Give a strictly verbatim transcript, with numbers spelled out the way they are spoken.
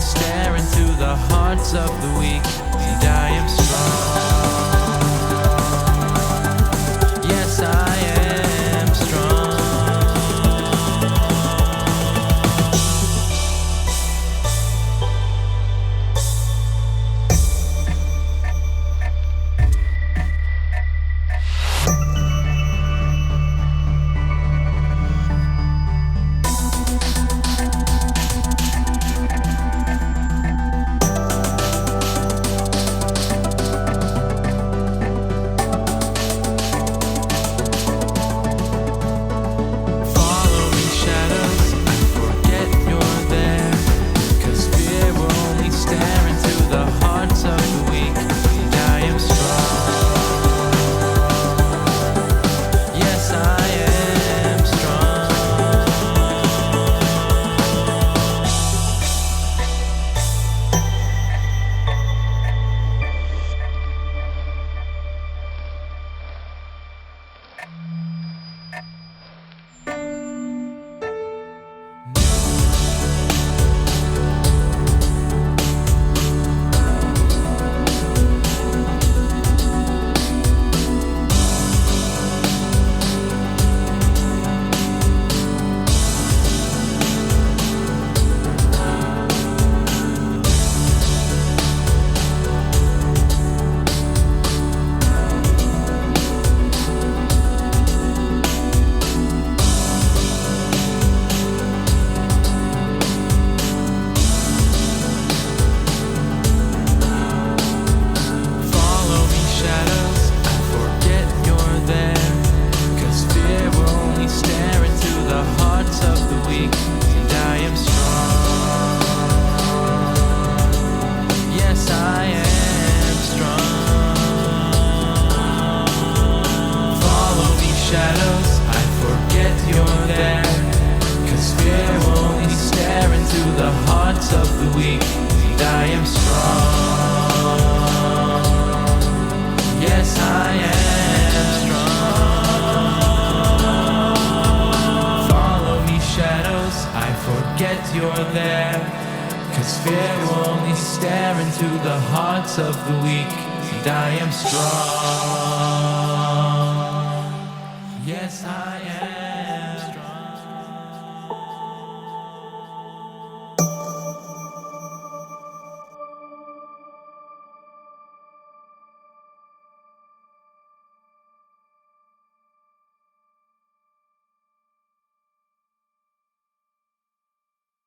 stare into the hearts of the weak, and I am strong. Yes, I am strong. Of the weak, and I am strong. Yes, I am strong. Follow me, shadows, I forget you're there, 'cause fear will only stare into the hearts of the weak, and I am strong. Yes, I am.